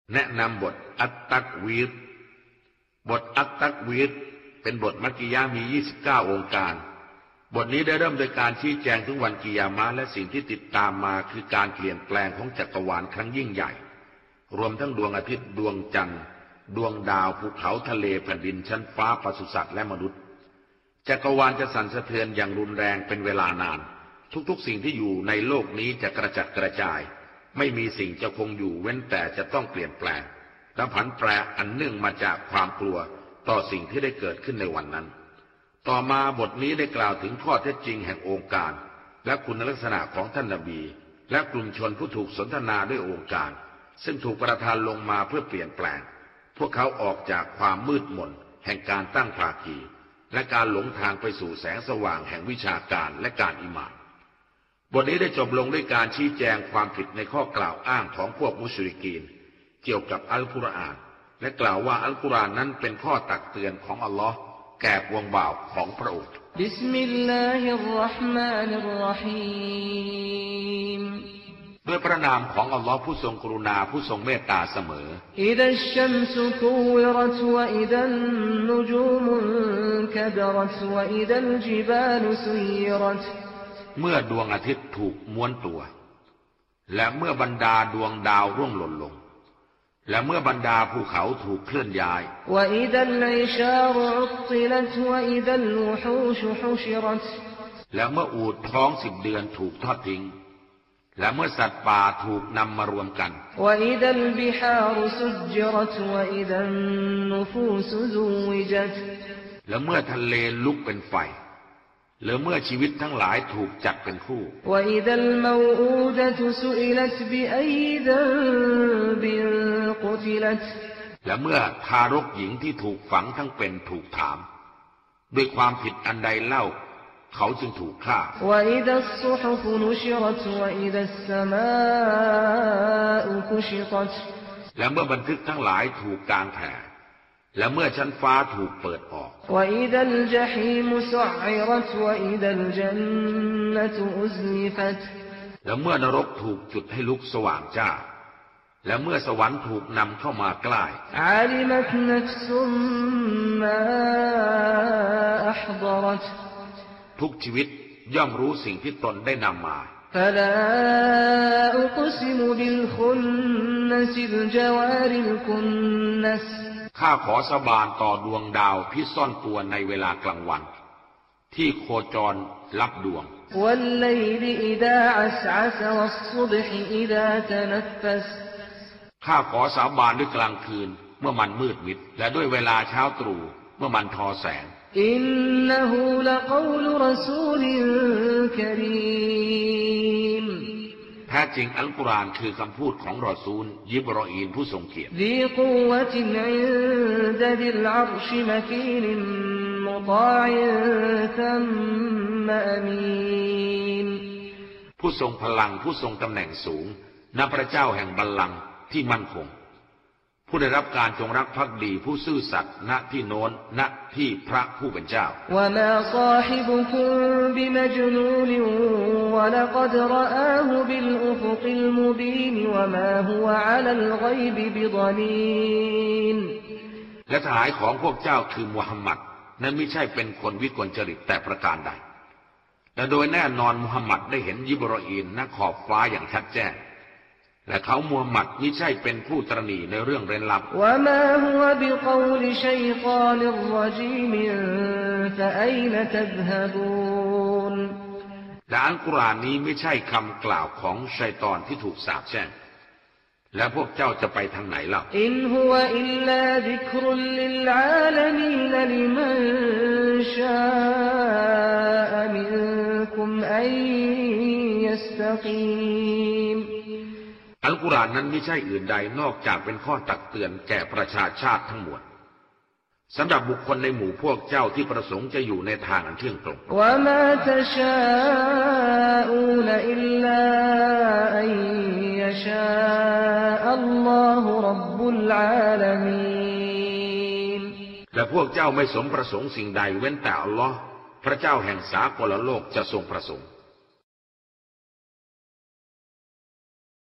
แนะนำบทอัตตักวีรบทอัตตักวีรเป็นบทมักกิยะห์มี29องค์การบทนี้ได้เริ่มโดยการชี้แจงถึงวันกิยามะห์และสิ่งที่ติดตามมาคือการเปลี่ยนแปลงของจักรวาลครั้งยิ่งใหญ่รวมทั้งดวงอาทิตย์ดวงจันทร์ดวงดาวภูเขาทะเลแผ่นดินชั้นฟ้าปศุสัตว์และมนุษย์จักรวาลจะสั่นสะเทือนอย่างรุนแรงเป็นเวลานานทุกสิ่งที่อยู่ในโลกนี้จะกระจัดกระจายไม่มีสิ่งจะคงอยู่เว้นแต่จะต้องเปลี่ยนแปลงและผันแปรอันเนื่องมาจากความกลัวต่อสิ่งที่ได้เกิดขึ้นในวันนั้นต่อมาบทนี้ได้กล่าวถึงข้อเท็จจริงแห่งองค์การและคุณลักษณะของท่านนบีและกลุ่มชนผู้ถูกสนทนาด้วยองค์การซึ่งถูกประทานลงมาเพื่อเปลี่ยนแปลงพวกเขาออกจากความมืดมนแห่งการตั้งภาคีและการหลงทางไปสู่แสงสว่างแห่งวิชาการและการอิหม่านบทนี้ได้จบลงด้วยการชี้แจงความผิดในข้อกล่าวอ้างของพวกมุชริกีนเกี่ยวกับอัลกุรอานและกล่าวว่าอัลกุรอานนั้นเป็นข้อตักเตือนของอัลลอฮ์แก่พวงบ่าวของพระองค์บิสมิลลาฮิรเราะห์มานิรเราะฮีมด้วยพระนามของอัลลอฮ์ผู้ทรงกรุณาผู้ทรงเมตตาเสมออิดัชชัมซุกุวิรัตวะอิดันนุจูมุนกะดรัตวะอิดัลจิบาลซุยรัตเมื่อดวงอาทิตย์ถูกม้วนตัวและเมื่อบรรดาดวงดาวร่วงหล่นลงและเมื่อบรรดาภูเขาถูกเคลื่อนย้ายและเมื่ออูฐท้อง10 เดือนถูกทอดทิ้งและเมื่อสัตว์ป่าถูกนำมารวมกันและเมื่อทะเลลุกเป็นไฟหรือเมื่อชีวิตทั้งหลายถูกจัดเป็นคู่และเมื่อทารกหญิงที่ถูกฝังทั้งเป็นถูกถามด้วยความผิดอันใดเล่าเขาจึงถูกฆ่าและเมื่อบันทึกทั้งหลายถูกกางแผ่และเมื่อชั้นฟ้าถูกเปิดออกและเมื่อนรกถูกจุดให้ลุกสว่างจ้าและเมื่อสวรรค์ถูกนำเข้ามาใกล้ทุกชีวิตย่อมรู้สิ่งที่ตนได้นำมาข้าขอสาบานต่อดวงดาวที่ซ่อนตัวในเวลากลางวันที่โคจรลับดวงข้าขอสาบานด้วยกลางคืนเมื่อมันมืดมิดและด้วยเวลาเช้าตรู่เมื่อมันทอแสงอินนะฮูละกอลุรอซูลินกะรีมแท้จริงอัลกุรอานคือคำพูดของรอซูลยิบรออีนผู้ทรงเกียรติผู้ทรงพลังผู้ทรงตำแหน่งสูงณพระเจ้าแห่งบัลลังก์ที่มั่นคงผู้ได้รับการจงรักภักดีผู้ซื่อสัตย์ณที่โน้นณที่พระผู้เป็นเจ้าและทหารของพวกเจ้าคือมุฮัมมัดนั้นไม่ใช่เป็นคนวิกลจริตแต่ประการใดและโดยแน่นอนมุฮัมมัดได้เห็นยิบรออีนณขอบฟ้าอย่างชัดแจ้งและเขามูฮัมหมัดมิใช่เป็นผู้ตระหนี่ในเรื่องเร้นลับและอัลกุรอานนี้ไม่ใช่คำกล่าวของชัยฏอนที่ถูกสาปแช่งและพวกเจ้าจะไปทางไหนล่ะอินฮุวะอิลลาซิกรุลลิลอาลามีนลิมันชาอะมินกุมอัยยัสตะกีมอัลกุรอานนั้นไม่ใช่อื่นใดนอกจากเป็นข้อตักเตือนแก่ประชาชาติทั้งหมดสำหรับบุคคลในหมู่พวกเจ้าที่ประสงค์จะอยู่ในทางอันเที่ยงตรงและพวกเจ้าไม่สมประสงค์สิ่งใดเว้นแต่อัลลอฮ์พระเจ้าแห่งสากลโลกจะทรงประสงค์